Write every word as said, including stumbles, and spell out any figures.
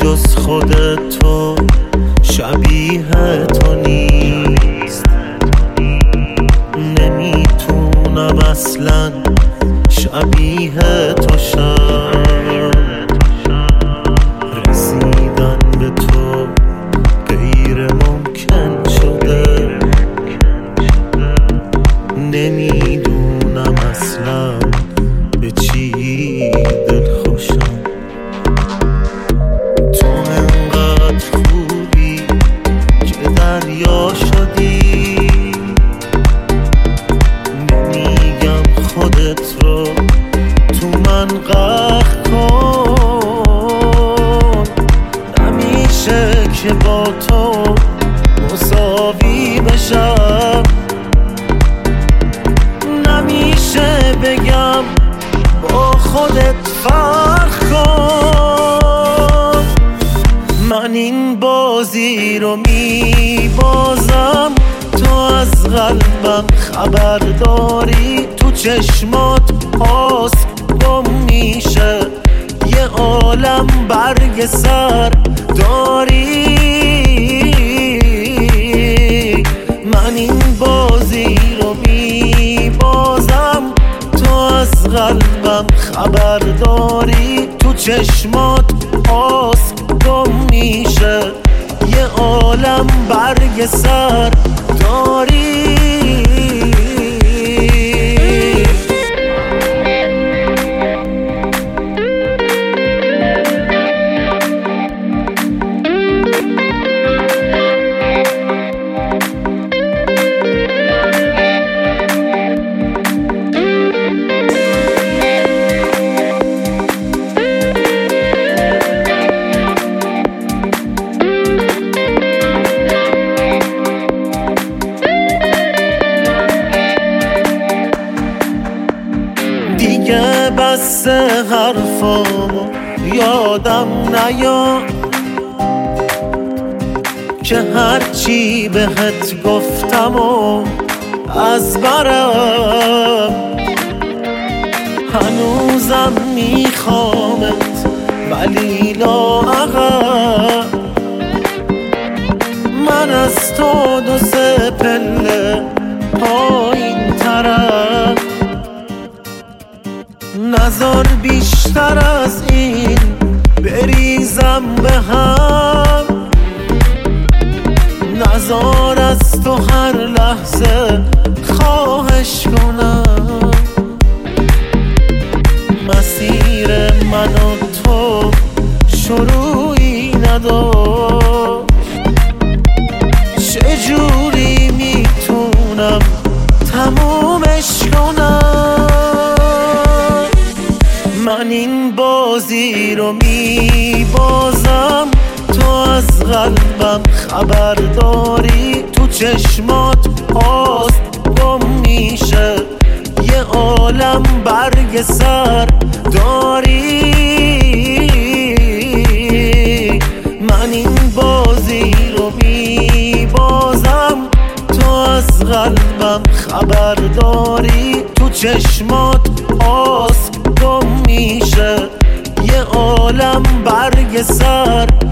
جز خودت تو شبیه تو نیست. نمیتونم اصلا شبیه تو شم. رسیدن به تو غیر ممکن شده. نمیدونم اصلا به چی دل خوشم. تو انقدر خوبی که دریا شدی. نمیگم خودت رو تو من غرق کن. نمیشه که با تو مساوی بشم. نمیشه بگم با خودت فرق کن. من این بازی رو میبازم، تو از قلبم خبر داری. تو چشمات آسم گم میشه، یه عالم برگ سر داری. من این بازی رو میبازم، تو از قلبم خبر داری. تو چشمات آسم گم میشه، یه عالم برگ سر داری. دیگه بس حرفامو یادم نیا، که هرچی بهت گفتم و از برم. هنوزم میخوامت ولی لااقل. من از تو دو سه پله پایین ترم. نذار بیشتر از این بریزم به هم. نذار از تو هر لحظه خواهش کنم. مسیر من و تو شروعی نداشت. چجوری میتونم تمومش کنم؟ من این بازی رو میبازم، تو از قلبم خبر داری. تو چشمات آسم گم میشه، یه عالم برگ سر داری. من این بازی رو میبازم، تو از قلبم خبر داری. تو چشمات آسم گم میشه، یه عالم برگ سر